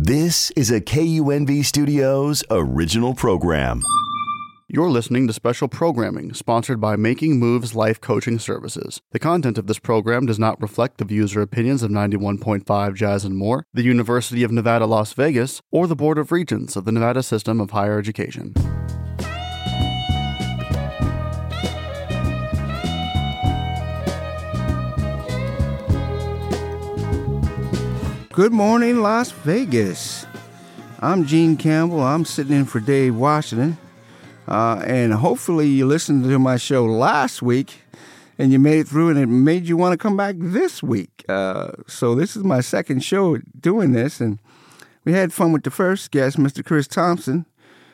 This is a KUNV Studios original program. You're listening to special programming sponsored by Making Moves Life Coaching Services. The content of this program does not reflect the views or opinions of 91.5 Jazz and More, the University of Nevada, Las Vegas, or the Board of Regents of the Nevada System of Higher Education. Good morning, Las Vegas. I'm Gene Campbell. I'm sitting in for Dave Washington. And hopefully you listened to my show last week and you made it through and it made you want to come back this week. So this is my second show doing this, and we had fun with the first guest, Mr. Chris Thompson,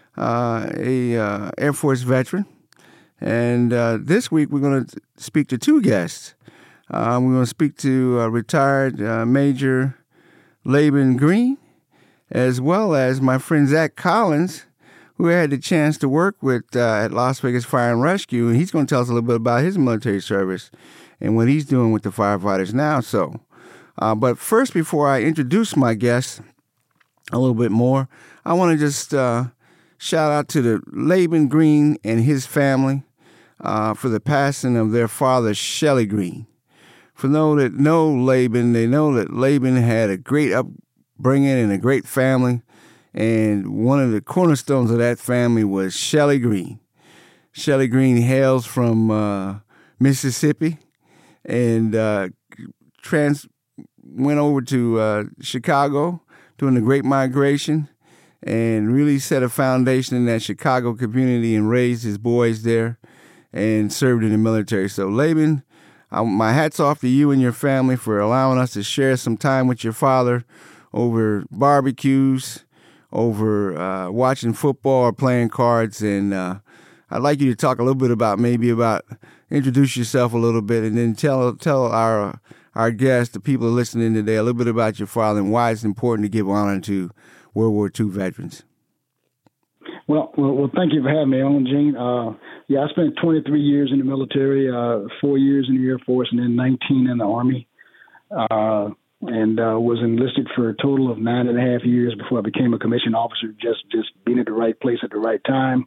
a Air Force veteran. And this week we're going to speak to two guests. We're going to speak to retired Major Laban Green, as well as my friend Zach Collins, who I had the chance to work with at Las Vegas Fire and Rescue, and he's going to tell us a little bit about his military service and what he's doing with the firefighters now. But first, before I introduce my guests a little bit more, I want to just shout out to the Laban Green and his family for the passing of their father, Shelly Green. For those that know Laban, they know that Laban had a great upbringing and a great family. And one of the cornerstones of that family was Shelly Green. Shelly Green hails from Mississippi and went over to Chicago during the Great Migration and really set a foundation in that Chicago community and raised his boys there and served in the military. So Laban, my hat's off to you and your family for allowing us to share some time with your father over barbecues, over watching football or playing cards. And I'd like you to talk a little bit about introduce yourself a little bit and then tell our guests, the people listening today, a little bit about your father and why it's important to give honor to World War II veterans. Well, thank you for having me on, Gene. I spent 23 years in the military, 4 years in the Air Force, and then 19 in the Army, and was enlisted for a total of 9.5 years before I became a commissioned officer, just being at the right place at the right time,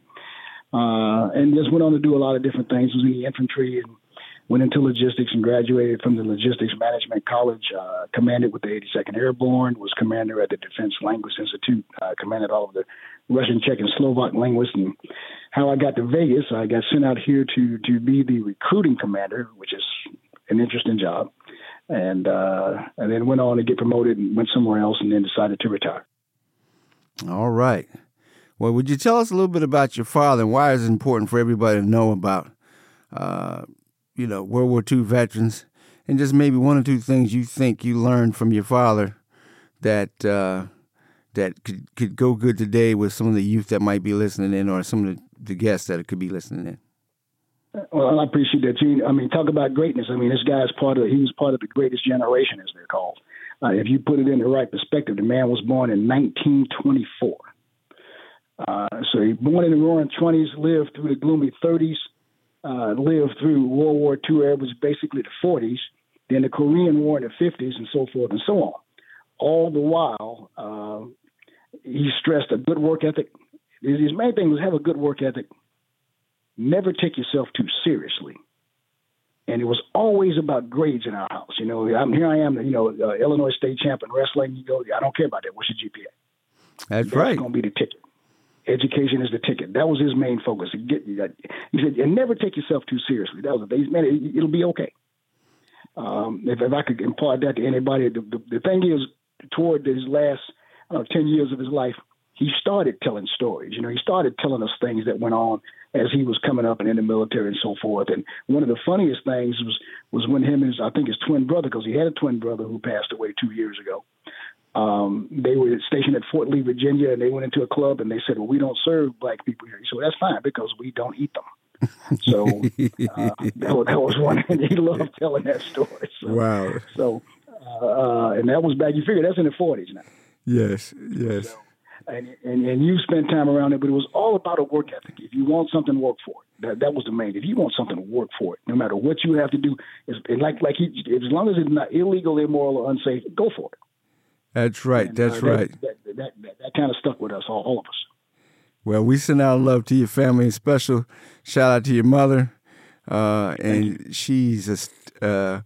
and just went on to do a lot of different things. Was in the infantry and went into logistics and graduated from the Logistics Management College, commanded with the 82nd Airborne, was commander at the Defense Language Institute, commanded all of the Russian, Czech, and Slovak linguists. And how I got to Vegas, I got sent out here to be the recruiting commander, which is an interesting job, and then went on to get promoted and went somewhere else and then decided to retire. All right. Well, would you tell us a little bit about your father and why it's important for everybody to know about World War II veterans, and just maybe one or two things you think you learned from your father that could go good today with some of the youth that might be listening in, or some of the guests that could be listening in. Well, I appreciate that, Gene. I mean, talk about greatness. I mean, this guy he was part of the greatest generation, as they're called. If you put it in the right perspective, the man was born in 1924. So he born in the roaring 20s, lived through the gloomy 30s, lived through World War II era, was basically the 40s, then the Korean War in the 50s, and so forth and so on. All the while, he stressed a good work ethic. His main thing was have a good work ethic. Never take yourself too seriously. And it was always about grades in our house. Here I am, Illinois state champ in wrestling. You go, I don't care about that. What's your GPA? That's right. That's going to be the ticket. Education is the ticket. That was his main focus. He said, and never take yourself too seriously. That was it'll be okay. If I could impart that to anybody, the thing is, toward his last 10 years of his life, he started telling stories. He started telling us things that went on as he was coming up and in the military and so forth. And one of the funniest things was when him and his twin brother, because he had a twin brother who passed away 2 years ago. They were stationed at Fort Lee, Virginia, and they went into a club and they said, well, we don't serve black people here. So that's fine because we don't eat them. So that was one. And he loved telling that story. So, wow. So, and that was back, you figure that's in the 40s now. Yes. So, and you spent time around it, but it was all about a work ethic. If you want something, work for it. That was the main. If you want something, work for it. No matter what you have to do, as long as it's not illegal, immoral, or unsafe, go for it. That's right. And, that's right. That kind of stuck with us, all of us. Well, we send out love to your family. And special shout out to your mother. And she's a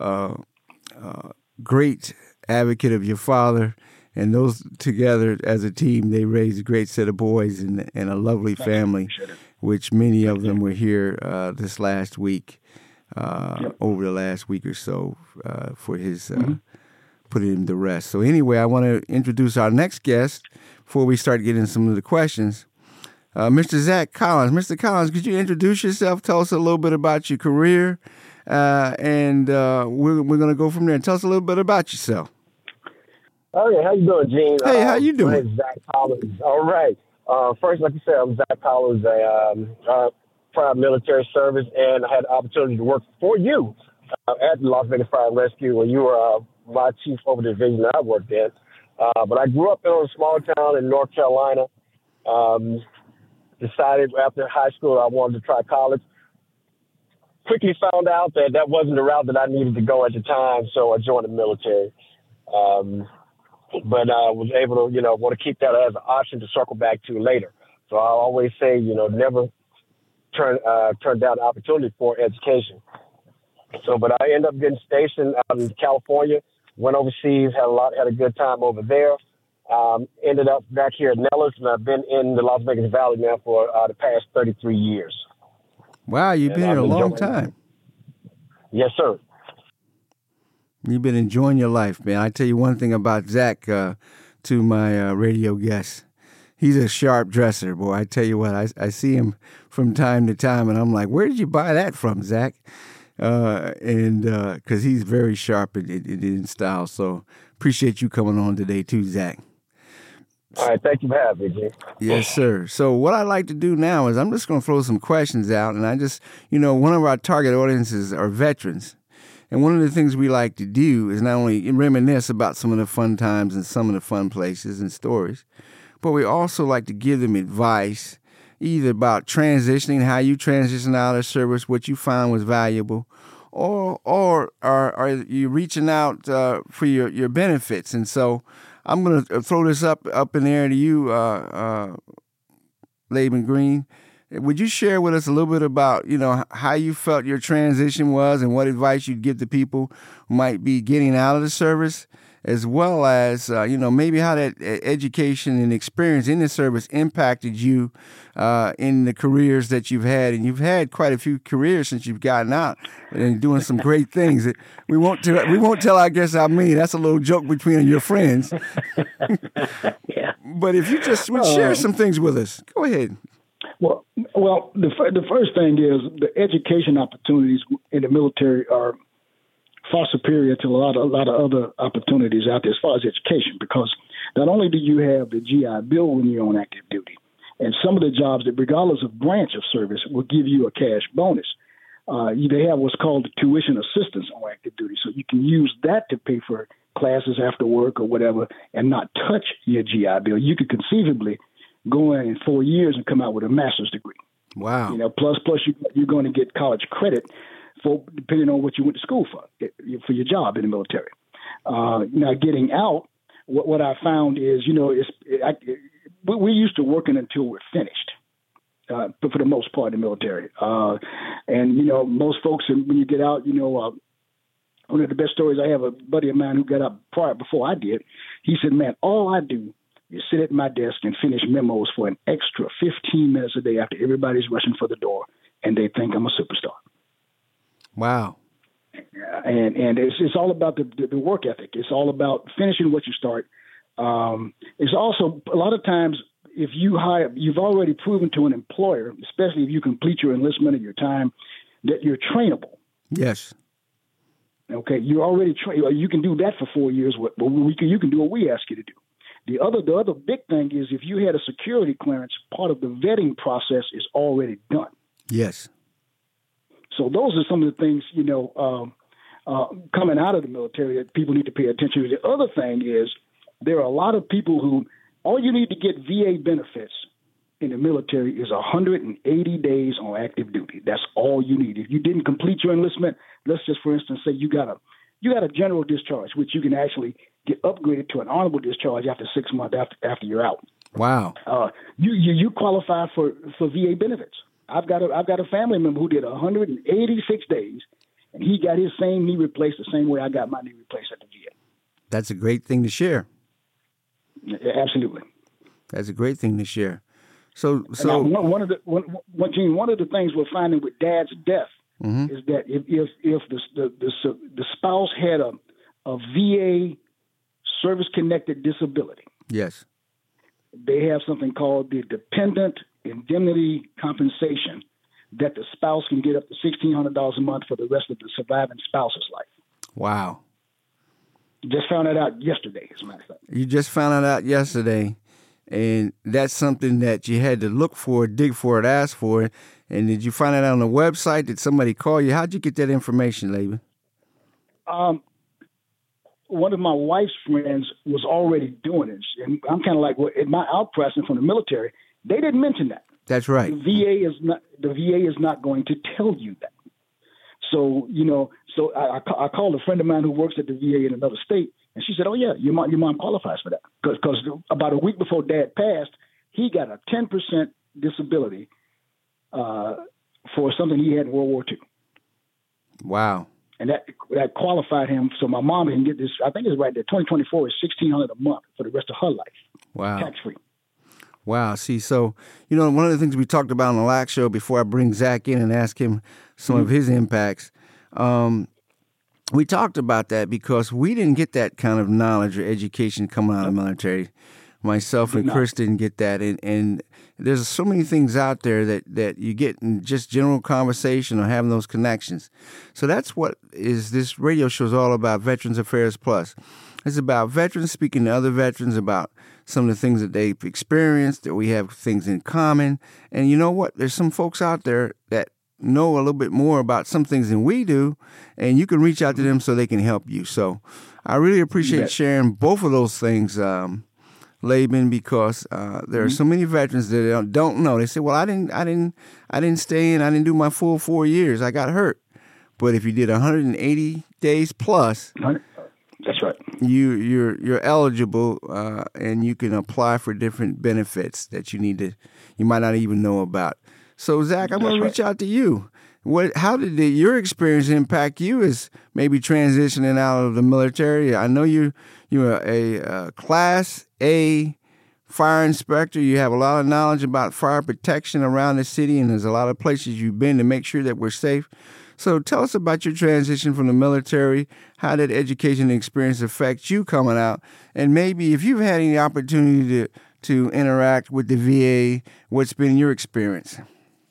great advocate of your father. And those together as a team, they raised a great set of boys and a lovely family, which many of them were here this last week, over the last week or so, for his putting him to rest. So anyway, I want to introduce our next guest before we start getting some of the questions. Mr. Zach Collins. Mr. Collins, could you introduce yourself? Tell us a little bit about your career, and we're going to go from there. Tell us a little bit about yourself. Oh, yeah. How you doing, Gene? Hey, how you doing? My name's Zach Collins. All right. First, like you said, I'm Zach Collins, a prior military service, and I had the opportunity to work for you at the Las Vegas Fire and Rescue when you were my chief over the division that I worked in. But I grew up in a small town in North Carolina. Decided after high school I wanted to try college. Quickly found out that wasn't the route that I needed to go at the time, so I joined the military. But I was able to, want to keep that as an option to circle back to later. So I always say, never turn down the opportunity for education. So, but I ended up getting stationed out in California, went overseas, had a good time over there. Ended up back here at Nellis, and I've been in the Las Vegas Valley now for the past 33 years. Wow, you've been here a long time. Yes, sir. You've been enjoying your life, man. I tell you one thing about Zach, to my radio guests. He's a sharp dresser, boy. I tell you what, I see him from time to time, and I'm like, where did you buy that from, Zach? And because he's very sharp in style. So appreciate you coming on today, too, Zach. All right, thank you for having me, Jim. Yes, sir. So what I like to do now is I'm just going to throw some questions out, and I just, one of our target audiences are veterans. And one of the things we like to do is not only reminisce about some of the fun times and some of the fun places and stories, but we also like to give them advice, either about transitioning, how you transition out of service, what you found was valuable, or are you reaching out for your benefits. And so I'm going to throw this up in the air to you, Laban Green. Would you share with us a little bit about, how you felt your transition was and what advice you'd give to people who might be getting out of the service, as well as, maybe how that education and experience in the service impacted you in the careers that you've had. And you've had quite a few careers since you've gotten out and doing some great things. We won't tell our guests how many. That's a little joke between your friends. Yeah. But if you just would share some things with us, go ahead. Well, the first thing is the education opportunities in the military are far superior to a lot of other opportunities out there as far as education, because not only do you have the GI Bill when you're on active duty, and some of the jobs that, regardless of branch of service, will give you a cash bonus. They have what's called the tuition assistance on active duty, so you can use that to pay for classes after work or whatever and not touch your GI Bill. You could conceivably go in 4 years and come out with a master's degree. Wow. Plus you're going to get college credit for depending on what you went to school for your job in the military. Now, getting out, what I found is, we're used to working until we're finished, but for the most part in the military. And most folks, when you get out, one of the best stories, I have a buddy of mine who got out before I did. He said, man, all I do is sit at my desk and finish memos for an extra 15 minutes a day after everybody's rushing for the door, and they think I'm a superstar. Wow. And it's all about the work ethic. It's all about finishing what you start. It's also, a lot of times, if you've already proven to an employer, especially if you complete your enlistment or your time, that you're trainable. Yes. Okay, you're already trained. You can do that for 4 years. You can do what we ask you to do. The other big thing is if you had a security clearance, part of the vetting process is already done. Yes. So those are some of the things, coming out of the military that people need to pay attention to. The other thing is there are a lot of people who all you need to get VA benefits in the military is 180 days on active duty. That's all you need. If you didn't complete your enlistment, let's just, for instance, say you got a general discharge, which you can actually get upgraded to an honorable discharge after 6 months after you're out. Wow. You qualify for VA benefits. I've got a family member who did 186 days, and he got his same knee replaced the same way I got my knee replaced at the VA. That's a great thing to share. Absolutely. That's a great thing to share. So now, one of the things we're finding with Dad's death is that if the spouse had a VA service connected disability, yes, they have something called the dependent indemnity compensation that the spouse can get up to $1,600 a month for the rest of the surviving spouse's life. Wow. Just found that out yesterday, as a matter of fact. You just found it out yesterday, and that's something that you had to look for, dig for it, ask for it. And did you find it out on the website? Did somebody call you? How'd you get that information, Laban? One of my wife's friends was already doing it, and I'm kind of like, well, in my outpressing from the military, they didn't mention that. That's right. The VA is not going to tell you that. So I called a friend of mine who works at the VA in another state, and she said, "Oh yeah, your mom qualifies for that because about a week before Dad passed, he got a 10% disability for something he had in World War II." Wow. And that qualified him. So my mom can get this. I think it's right there. 2024 is $1,600 a month for the rest of her life. Wow. Tax free. Wow. See, so, one of the things we talked about on the last show before I bring Zach in and ask him some of his impacts, we talked about that because we didn't get that kind of knowledge or education coming out of the military. Myself and Chris didn't get that. And there's so many things out there that you get in just general conversation or having those connections. So that's what is this radio show is all about, Veterans Affairs Plus. It's about veterans speaking to other veterans about some of the things that they've experienced, that we have things in common. And you know what? There's some folks out there that know a little bit more about some things than we do, and you can reach out to them so they can help you. So I really appreciate sharing both of those things, Laban, because there are so many veterans that don't know. They say, "Well, I didn't stay in. I didn't do my full 4 years. I got hurt." But if you did 180 days plus, that's right. You're eligible, and you can apply for different benefits that you might not even know about. So, Zach, I'm going to reach out to you. How did your experience impact you as maybe transitioning out of the military? I know you're a Class A fire inspector. You have a lot of knowledge about fire protection around the city, and there's a lot of places you've been to make sure that we're safe. So tell us about your transition from the military. How did education and experience affect you coming out? And maybe if you've had any opportunity to interact with the VA, what's been your experience?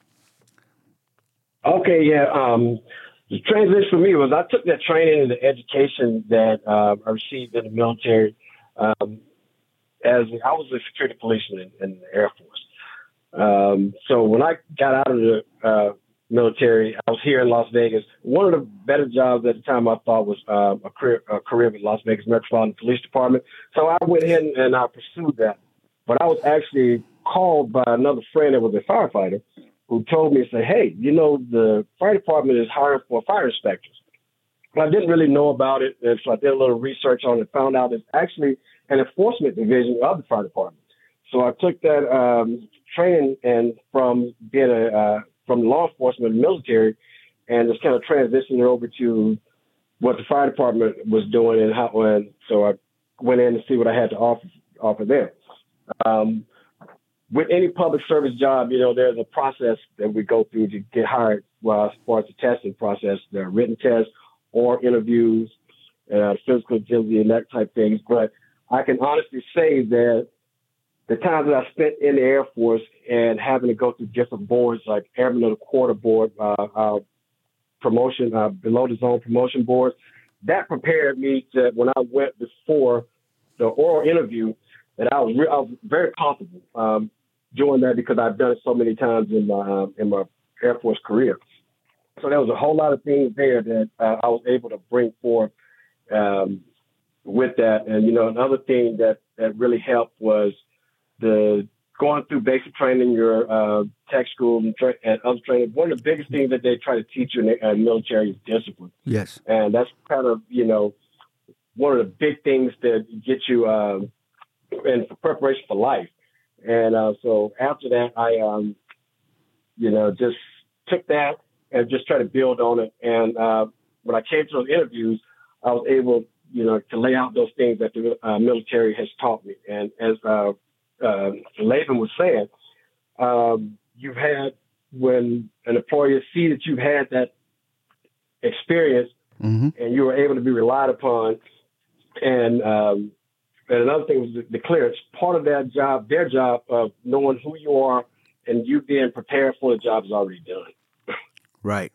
Okay, yeah. The transition for me was I took that training and the education that I received in the military as I was a security policeman in the Air Force. So when I got out of the military, I was here in Las Vegas. One of the better jobs at the time I thought was a career with Las Vegas Metropolitan Police Department. So I went in and I pursued that. But I was actually called by another friend that was a firefighter who told me, say, "Hey, the fire department is hiring for fire inspectors." But I didn't really know about it, and so I did a little research on it, found out it's actually an enforcement division of the fire department. So I took that training and from being from law enforcement and military, and just kind of transitioned it over to what the fire department was doing and so I went in to see what I had to offer them. With any public service job, there's a process that we go through to get hired. Well, as far as the testing process, there are written tests or interviews, physical agility and that type of things. But I can honestly say that the time that I spent in the Air Force and having to go through different boards like Airman of the Quarter Board, promotion, below the zone promotion boards, that prepared me to, when I went before the oral interview, that I was very comfortable doing that because I've done it so many times in my Air Force career. So there was a whole lot of things there that I was able to bring forth with that. And, another thing that really helped was the going through basic training, your tech school and other training. One of the biggest things that they try to teach you in the military is discipline. Yes. And that's kind of, one of the big things that get you in preparation for life. And so after that, I, just took that and just tried to build on it. And when I came to those interviews, I was able, to lay out those things that the military has taught me. And as Laban was saying, you've had, when an employer see that you've had that experience, and you were able to be relied upon. And another thing was the clearance. Part of their job of knowing who you are and you being prepared for the job is already done. Right.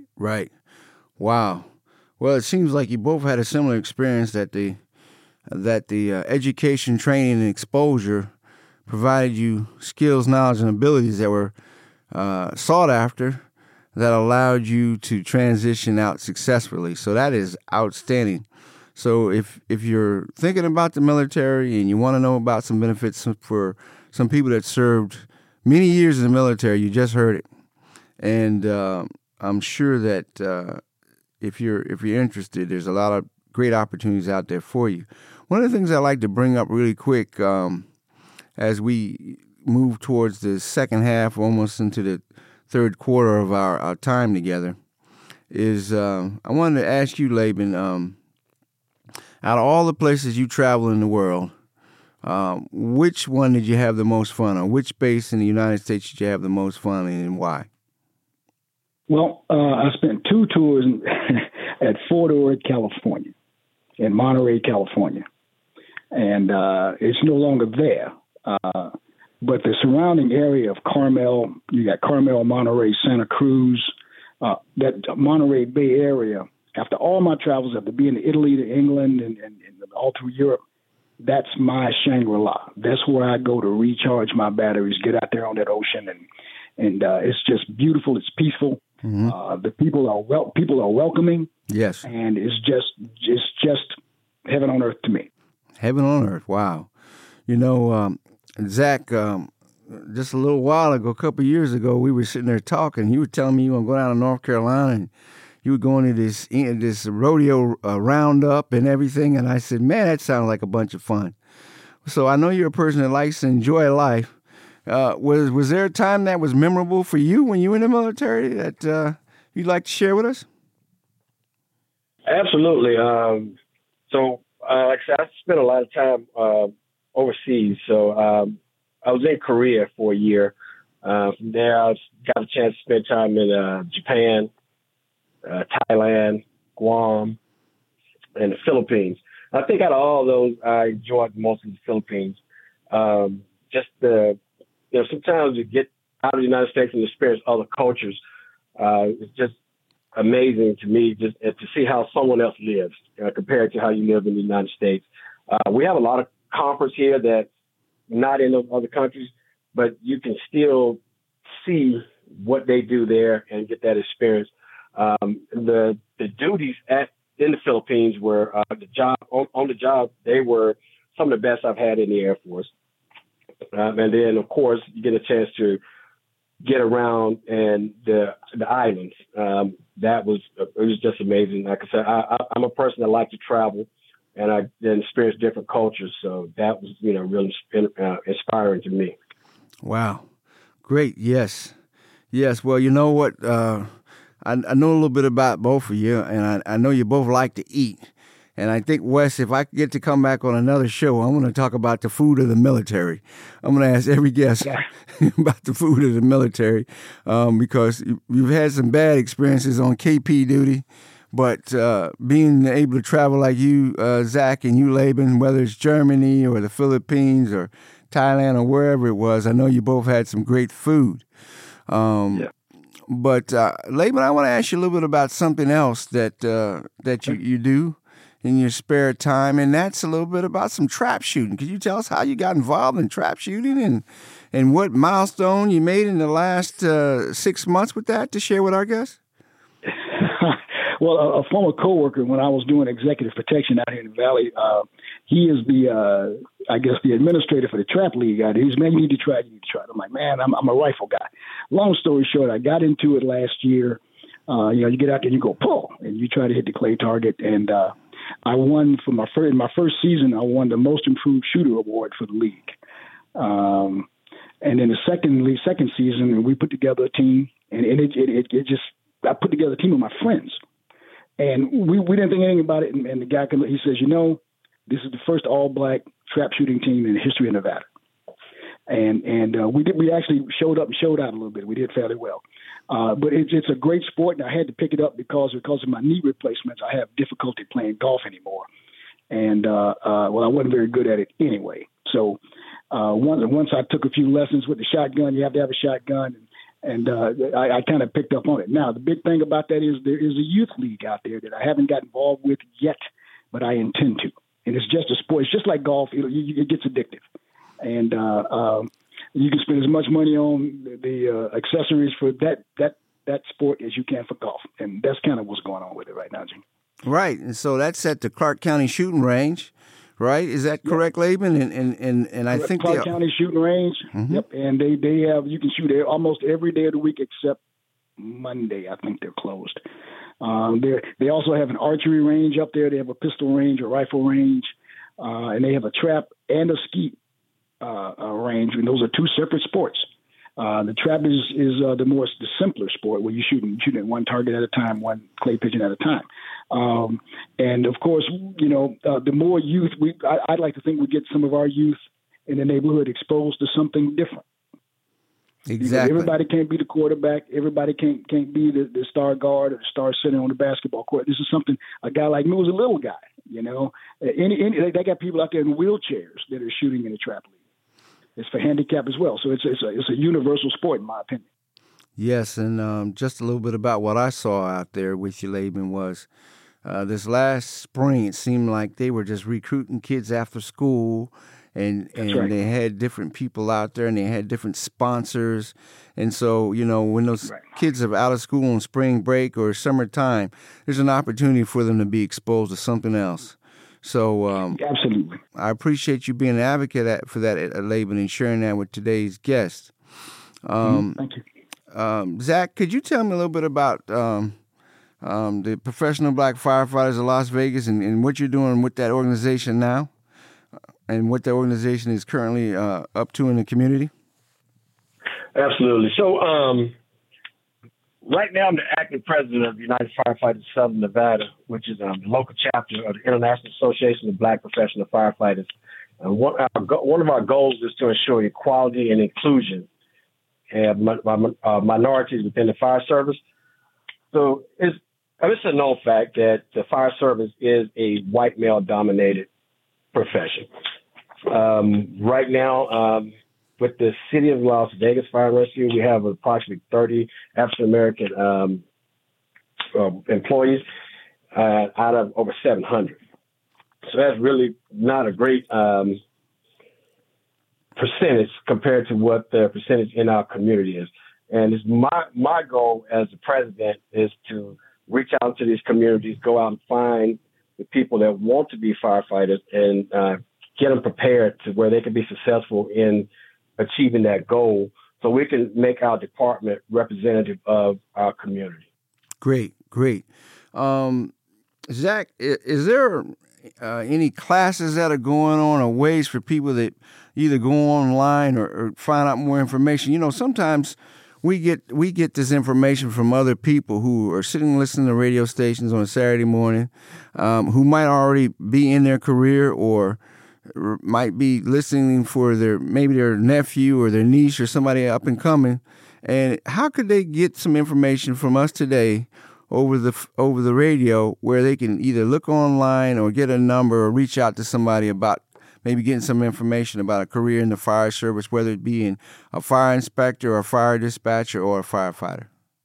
Wow. Well, it seems like you both had a similar experience that the education, training, and exposure provided you skills, knowledge, and abilities that were sought after, that allowed you to transition out successfully. So that is outstanding. So if you're thinking about the military and you want to know about some benefits for some people that served many years in the military, you just heard it. And I'm sure that if you're interested, there's a lot of great opportunities out there for you. One of the things I like to bring up really quick as we move towards the second half, almost into the third quarter of our time together, is I wanted to ask you, Laban, out of all the places you travel in the world, which one did you have the most fun on? Which base in the United States did you have the most fun in, and why? Well, I spent 2 tours at Fort Ord, California, in Monterey, California. And it's no longer there. But the surrounding area of Carmel, you got Carmel, Monterey, Santa Cruz, that Monterey Bay area, after all my travels, after being to Italy, to England, and all through Europe, that's my Shangri-La. That's where I go to recharge my batteries, get out there on that ocean, and it's just beautiful. It's peaceful. The people are welcoming. Yes, and it's just heaven on earth to me. Heaven on earth. Wow. Zach, just a little while ago, a couple of years ago, we were sitting there talking. You were telling me you want to go down to North Carolina, and you were going to this rodeo roundup and everything. And I said, man, that sounds like a bunch of fun. So I know you're a person that likes to enjoy life. Was there a time that was memorable for you when you were in the military that you'd like to share with us? Absolutely. So, like I said, I spent a lot of time overseas. So I was in Korea for a year. From there, I got a chance to spend time in Japan, Thailand, Guam, and the Philippines. I think out of all those, I enjoyed most of the Philippines. Sometimes you get out of the United States and experience other cultures. It's just amazing to me just to see how someone else lives compared to how you live in the United States. We have a lot of comforts here that's not in those other countries, but you can still see what they do there and get that experience. The duties in the Philippines were on the job. They were some of the best I've had in the Air Force. And then, of course, you get a chance to get around and the islands. It was just amazing. Like I said, I'm a person that likes to travel, and I then experience different cultures. So that was, really inspiring to me. Wow. Great. Yes. Well, you know what? I know a little bit about both of you, and I know you both like to eat. And I think, Wes, if I get to come back on another show, I'm going to talk about the food of the military. I'm going to ask every guest about the food of the military because you've had some bad experiences on KP duty. But being able to travel like you, Zach, and you, Laban, whether it's Germany or the Philippines or Thailand or wherever it was, I know you both had some great food. But Laban, I want to ask you a little bit about something else that you do in your spare time, and that's a little bit about some trap shooting. Could you tell us how you got involved in trap shooting and what milestone you made in the last 6 months with that to share with our guests? Well, a former coworker, when I was doing executive protection out here in the Valley, he is the administrator for the trap league. He's, man, you need to try it. I'm like, man, I'm a rifle guy. Long story short, I got into it last year. You get out there and you go pull, and you try to hit the clay target. And I won for my first season. I won the Most Improved Shooter award for the league. And then the second season, we put together a team, and I put together a team with my friends, and we didn't think anything about it. And the guy he says, this is the first all-black trap shooting team in the history of Nevada. And we actually showed up and showed out a little bit. We did fairly well. But it's a great sport, and I had to pick it up because of my knee replacements. I have difficulty playing golf anymore, and I wasn't very good at it anyway. So once I took a few lessons with the shotgun, you have to have a shotgun, and I kind of picked up on it. Now the big thing about that is there is a youth league out there that I haven't got involved with yet, but I intend to. And it's just a sport. It's just like golf. It gets addictive, and you can spend as much money on the accessories for that sport as you can for golf. And that's kind of what's going on with it right now, Gene. Right. And so that's at the Clark County Shooting Range, right? Is that correct, Laban? And I think Clark County Shooting Range. Mm-hmm. Yep. And they have, you can shoot almost every day of the week except Monday. I think they're closed. They also have an archery range up there. They have a pistol range, a rifle range, and they have a trap and a skeet range, and those are two separate sports. The trap is the simpler sport where you shoot at one target at a time, one clay pigeon at a time. And of course, the more youth I'd like to think we get some of our youth in the neighborhood exposed to something different. Exactly. Because everybody can't be the quarterback. Everybody can't be the star guard or the star center on the basketball court. This is something a guy like me was a little guy. They got people out there in wheelchairs that are shooting in the trap league. It's for handicap as well. So it's a universal sport, in my opinion. Yes, and just a little bit about what I saw out there with you, Laban, was this last spring, it seemed like they were just recruiting kids after school, and right. They had different people out there, and they had different sponsors. And so, when those right. kids are out of school on spring break or summertime, there's an opportunity for them to be exposed to something else. So absolutely, I appreciate you being an advocate for that, Laban, and sharing that with today's guest. Thank you. Zach, could you tell me a little bit about the Professional Black Firefighters of Las Vegas and what you're doing with that organization now, and what that organization is currently up to in the community? Absolutely. So right now I'm the acting president of the United Firefighters of Southern Nevada, which is the local chapter of the International Association of Black Professional Firefighters. One of our goals is to ensure equality and inclusion of minorities within the fire service. So it's a known fact that the fire service is a white male-dominated profession. Right now, with the City of Las Vegas Fire and Rescue, we have approximately 30 African-American employees out of over 700. So that's really not a great percentage compared to what the percentage in our community is. And it's my goal as the president is to reach out to these communities, go out and find the people that want to be firefighters and get them prepared to where they can be successful in achieving that goal so we can make our department representative of our community. Great. Zach, is there any classes that are going on or ways for people that either go online or find out more information? Sometimes we get this information from other people who are sitting listening to radio stations on a Saturday morning, who might already be in their career or might be listening for their nephew or their niece or somebody up and coming. And how could they get some information from us today over the radio where they can either look online or get a number or reach out to somebody about maybe getting some information about a career in the fire service, whether it be in a fire inspector or a fire dispatcher or a firefighter?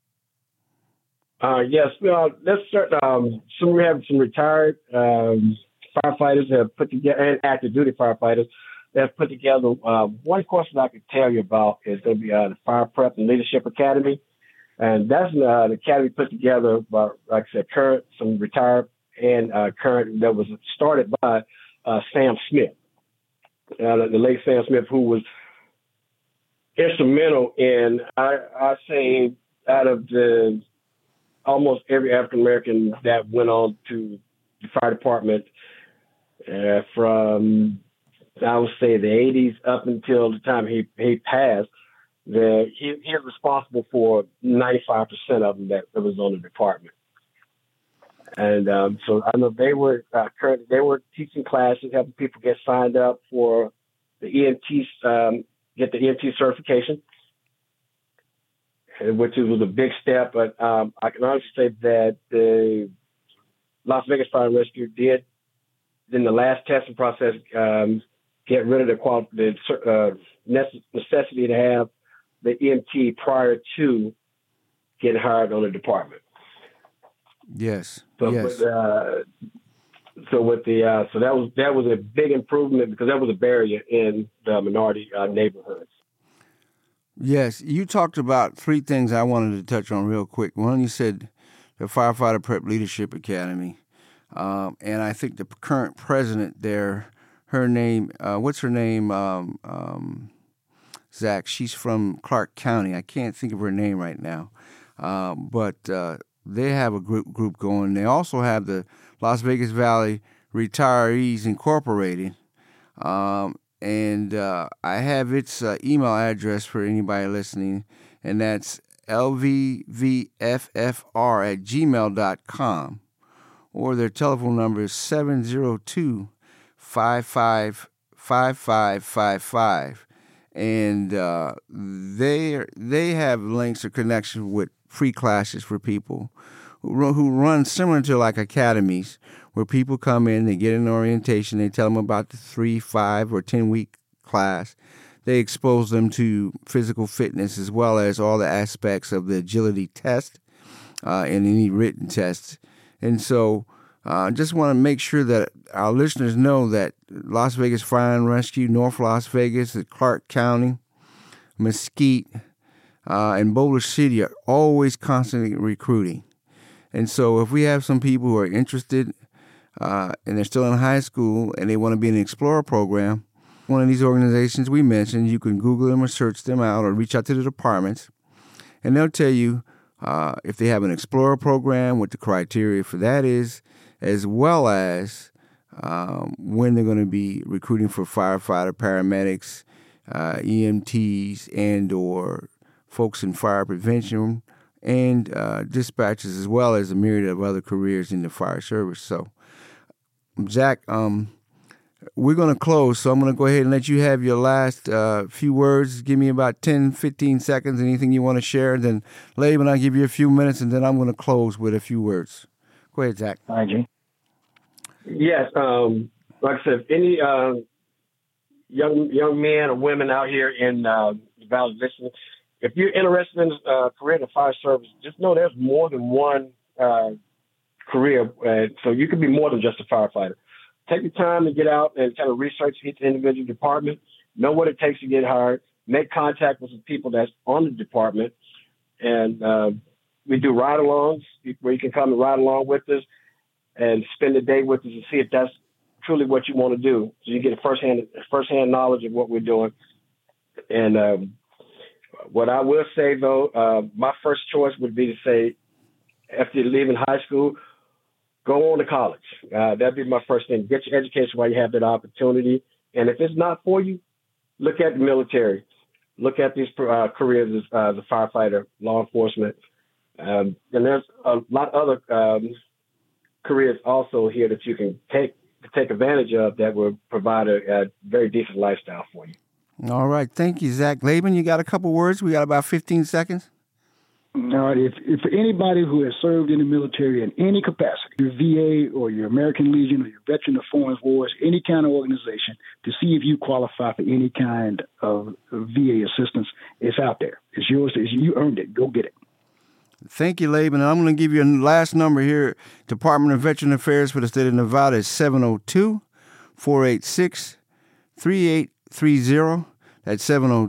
Yes, let's start. We have some retired firefighters have put together, and active duty firefighters that have put together. One course that I could tell you about is going to be the Fire Prep and Leadership Academy. And that's the academy put together by, like I said, some retired and current, that was started by Sam Smith, the late Sam Smith, who was instrumental in, I say, out of the almost every African American that went on to fire department from, I would say, the 80s up until the time he passed. He is responsible for 95% of them that was on the department. And so I know they were teaching classes, helping people get signed up for the EMT, get the EMT certification, which was a big step. But I can honestly say that the Las Vegas Fire and Rescue did, in the last testing process, get rid of the necessity to have the EMT prior to getting hired on the department. Yes. So yes. That was a big improvement because that was a barrier in the minority neighborhoods. Yes, you talked about three things I wanted to touch on real quick. One, you said the Firefighter Prep Leadership Academy, and I think the current president there, her name, what's her name, Zach? She's from Clark County. I can't think of her name right now, but they have a group going. They also have the Las Vegas Valley Retirees Incorporated, and I have its email address for anybody listening, and that's lvvffr@gmail.com, or their telephone number is 702-555555, and they have links or connections with free classes for people who run similar to like academies, where people come in, they get an orientation, they tell them about the 3, 5, or 10-week class. They expose them to physical fitness as well as all the aspects of the agility test and any written tests. And so I just want to make sure that our listeners know that Las Vegas Fire and Rescue, North Las Vegas, Clark County, Mesquite, and Boulder City are always constantly recruiting. And so if we have some people who are interested and they're still in high school and they want to be in an Explorer program, one of these organizations we mentioned, you can Google them or search them out or reach out to the departments, and they'll tell you if they have an Explorer program, what the criteria for that is, as well as when they're going to be recruiting for firefighter, paramedics, EMTs, and or folks in fire prevention and dispatchers, as well as a myriad of other careers in the fire service. So, Zach, we're going to close, so I'm going to go ahead and let you have your last few words. Give me about 10, 15 seconds, anything you want to share. Then, Laban, I'll give you a few minutes, and then I'm going to close with a few words. Go ahead, Zach. Hi, Gene. Yes, like I said, any young men or women out here in the Valley listening, if you're interested in a career in the fire service, just know there's more than one career, so you can be more than just a firefighter. Take the time to get out and kind of research each individual department, know what it takes to get hired, make contact with the people that's on the department, and we do ride-alongs where you can come and ride along with us and spend the day with us and see if that's truly what you want to do. So you get a first-hand knowledge of what we're doing. And what I will say, though, my first choice would be to say, after leaving high school, go on to college. That'd be my first thing. Get your education while you have that opportunity. And if it's not for you, look at the military. Look at these careers as a firefighter, law enforcement. And there's a lot of other careers also here that you can take advantage of that will provide a very decent lifestyle for you. All right. Thank you, Zach. Laban, you got a couple words? We got about 15 seconds. All right. If anybody who has served in the military in any capacity, your VA or your American Legion or your Veteran of Foreign Wars, any kind of organization, to see if you qualify for any kind of VA assistance, it's out there. It's yours. You earned it. Go get it. Thank you, Laban. And I'm going to give you a last number here. Department of Veteran Affairs for the state of Nevada is 702-486-3830. That's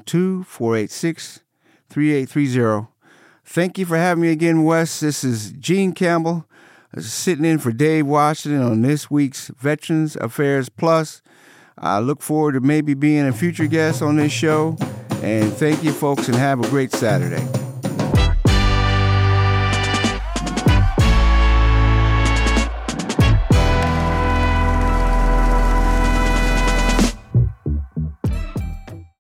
702-486-3830. Thank you for having me again, Wes. This is Gene Campbell sitting in for Dave Washington on this week's Veterans Affairs Plus. I look forward to maybe being a future guest on this show. And thank you, folks, and have a great Saturday.